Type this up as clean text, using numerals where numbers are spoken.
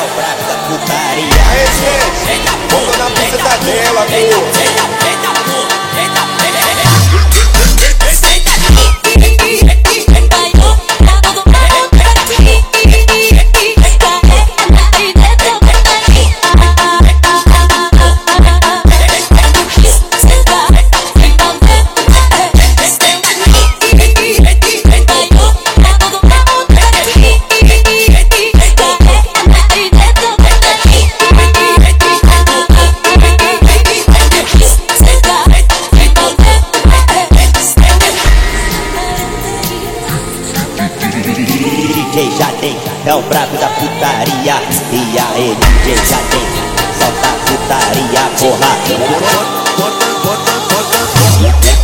o brabo da putaria. Aí, gente, volta na pista dela, pô. DJ Jadem é o brabo da putaria. E aí, DJ Jadem, solta a putaria, porra. Bota, bota, bota, bota.